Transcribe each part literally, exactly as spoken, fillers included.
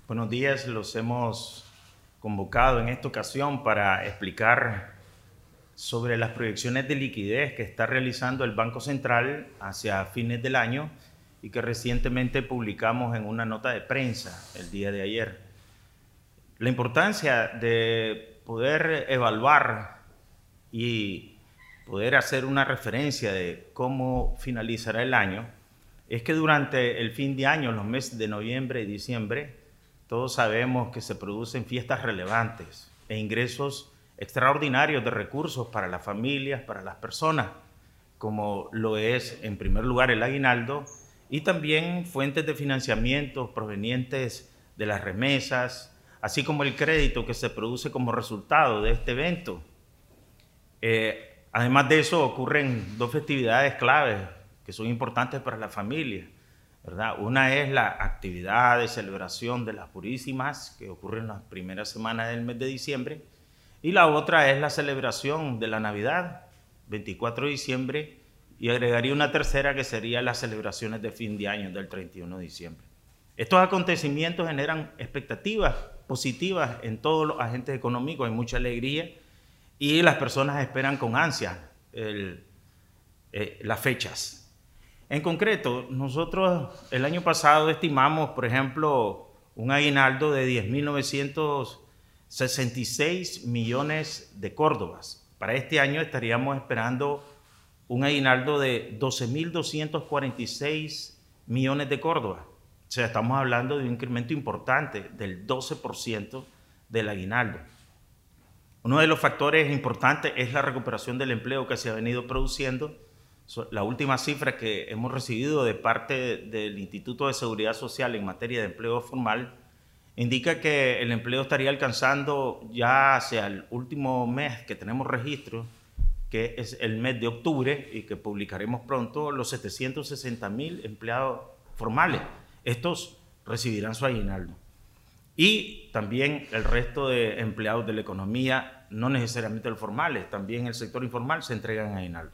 Buenos días, los hemos convocado en esta ocasión para explicar sobre las proyecciones de liquidez que está realizando el Banco Central hacia fines del año y que recientemente publicamos en una nota de prensa el día de ayer. La importancia de poder evaluar y poder hacer una referencia de cómo finalizará el año es que durante el fin de año, los meses de noviembre y diciembre, todos sabemos que se producen fiestas relevantes e ingresos extraordinarios de recursos para las familias, para las personas, como lo es en primer lugar el aguinaldo y también fuentes de financiamiento provenientes de las remesas, así como el crédito que se produce como resultado de este evento. Eh, además de eso, ocurren dos festividades claves que son importantes para la familia, ¿verdad? Una es la actividad de celebración de las Purísimas, que ocurre en las primeras semanas del mes de diciembre, y la otra es la celebración de la Navidad, veinticuatro de diciembre, y agregaría una tercera que sería las celebraciones de fin de año del treinta y uno de diciembre. Estos acontecimientos generan expectativas positivas en todos los agentes económicos, hay mucha alegría y las personas esperan con ansia el, eh, las fechas. En concreto, nosotros el año pasado estimamos, por ejemplo, un aguinaldo de diez mil novecientos sesenta y seis millones de córdobas. Para este año estaríamos esperando un aguinaldo de doce mil doscientos cuarenta y seis millones de córdobas. O sea, estamos hablando de un incremento importante del doce por ciento del aguinaldo. Uno de los factores importantes es la recuperación del empleo que se ha venido produciendo. La última cifra que hemos recibido de parte del Instituto de Seguridad Social en materia de empleo formal indica que el empleo estaría alcanzando ya hacia el último mes que tenemos registro, que es el mes de octubre y que publicaremos pronto, los setecientos sesenta mil empleados formales. Estos recibirán su aguinaldo. Y también el resto de empleados de la economía, no necesariamente los formales, también el sector informal se entregan aguinaldos.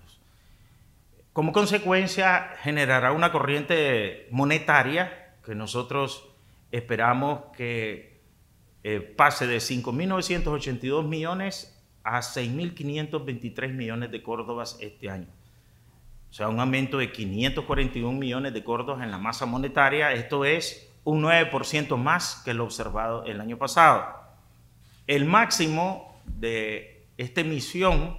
Como consecuencia, generará una corriente monetaria que nosotros esperamos que eh, pase de cinco mil novecientos ochenta y dos millones a seis mil quinientos veintitrés millones de córdobas este año. O sea, un aumento de quinientos cuarenta y un millones de córdobas en la masa monetaria. Esto es un nueve por ciento más que lo observado el año pasado. El máximo de esta emisión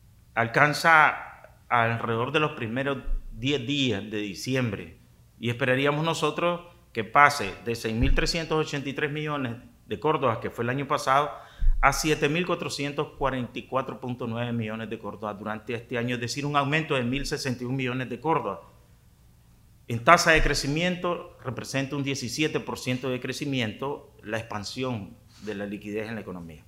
alcanza alrededor de los primeros diez días de diciembre y esperaríamos nosotros que pase de seis mil trescientos ochenta y tres millones de córdobas, que fue el año pasado, a siete mil cuatrocientos cuarenta y cuatro punto nueve millones de córdobas durante este año, es decir, un aumento de mil sesenta y un millones de córdobas. En tasa de crecimiento representa un diecisiete por ciento de crecimiento la expansión de la liquidez en la economía.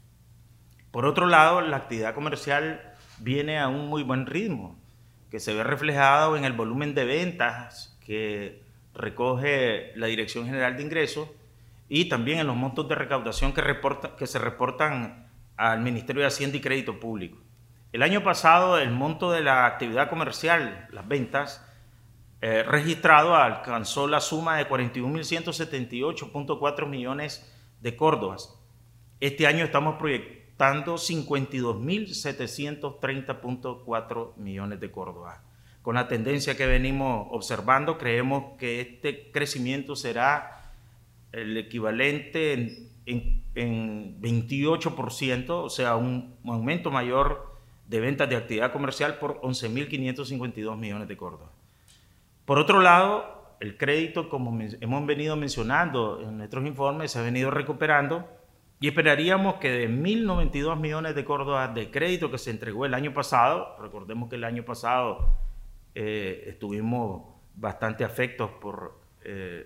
Por otro lado, la actividad comercial viene a un muy buen ritmo, que se ve reflejado en el volumen de ventas que recoge la Dirección General de Ingresos y también en los montos de recaudación que, reporta, que se reportan al Ministerio de Hacienda y Crédito Público. El año pasado el monto de la actividad comercial, las ventas, eh, registrado alcanzó la suma de cuarenta y un mil ciento setenta y ocho punto cuatro millones de córdobas. Este año estamos proyectando cincuenta y dos mil setecientos treinta punto cuatro millones de córdobas. Con la tendencia que venimos observando, creemos que este crecimiento será el equivalente en, en, en veintiocho por ciento, o sea, un, un aumento mayor de ventas de actividad comercial por once mil quinientos cincuenta y dos millones de córdobas. Por otro lado, el crédito, como hemos venido mencionando en nuestros informes, se ha venido recuperando. Y esperaríamos que de mil noventa y dos millones de córdobas de crédito que se entregó el año pasado, recordemos que el año pasado eh, estuvimos bastante afectos por, eh,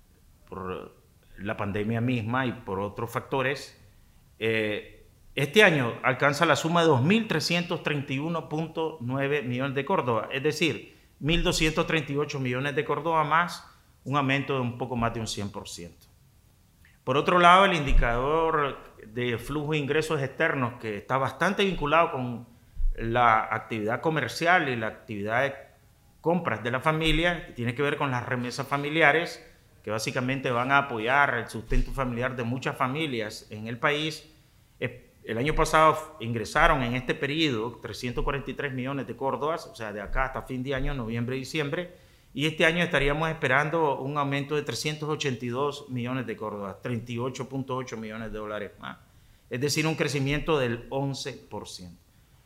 por la pandemia misma y por otros factores, eh, este año alcanza la suma de dos mil trescientos treinta y uno punto nueve millones de córdobas, es decir, mil doscientos treinta y ocho millones de córdobas más, un aumento de un poco más de un cien por ciento. Por otro lado, el indicador de flujo de ingresos externos, que está bastante vinculado con la actividad comercial y la actividad de compras de la familia, que tiene que ver con las remesas familiares, que básicamente van a apoyar el sustento familiar de muchas familias en el país. El año pasado ingresaron en este periodo trescientos cuarenta y tres millones de córdobas, o sea, de acá hasta fin de año, noviembre y diciembre, y este año estaríamos esperando un aumento de trescientos ochenta y dos millones de córdobas, treinta y ocho punto ocho millones de dólares más, es decir, un crecimiento del once por ciento.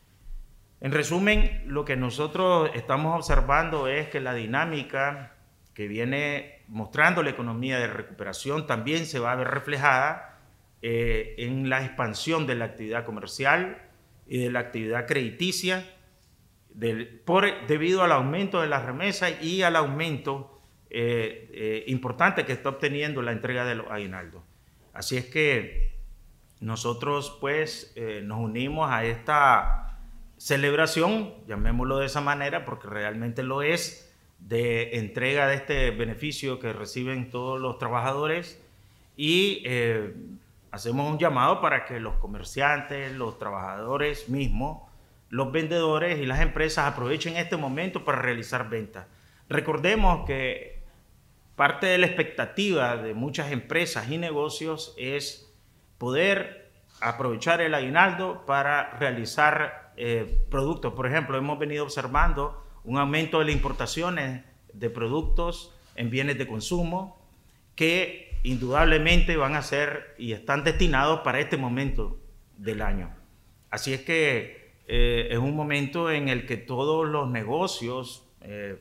En resumen, lo que nosotros estamos observando es que la dinámica que viene mostrando la economía de recuperación también se va a ver reflejada eh, en la expansión de la actividad comercial y de la actividad crediticia del, por, debido al aumento de las remesas y al aumento eh, eh, importante que está obteniendo la entrega de los aguinaldos. Así es que nosotros pues eh, nos unimos a esta celebración, llamémoslo de esa manera porque realmente lo es, de entrega de este beneficio que reciben todos los trabajadores y eh, hacemos un llamado para que los comerciantes, los trabajadores mismos, los vendedores y las empresas aprovechen este momento para realizar ventas. Recordemos que parte de la expectativa de muchas empresas y negocios es poder aprovechar el aguinaldo para realizar eh, productos. Por ejemplo, hemos venido observando un aumento de las importaciones de productos en bienes de consumo que indudablemente van a ser y están destinados para este momento del año. Así es que eh, es un momento en el que todos los negocios, eh,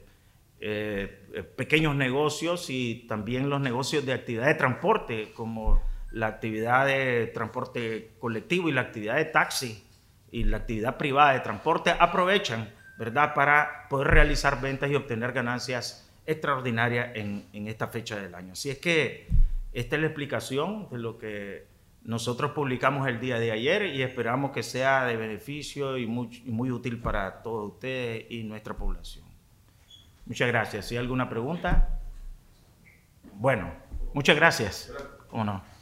eh, pequeños negocios y también los negocios de actividad de transporte, como la actividad de transporte colectivo y la actividad de taxi y la actividad privada de transporte, aprovechan, ¿verdad?, para poder realizar ventas y obtener ganancias extraordinarias en, en esta fecha del año. Así es que esta es la explicación de lo que nosotros publicamos el día de ayer y esperamos que sea de beneficio y muy, y muy útil para todos ustedes y nuestra población. Muchas gracias. ¿Si hay alguna pregunta? Bueno, muchas gracias. ¿Cómo no?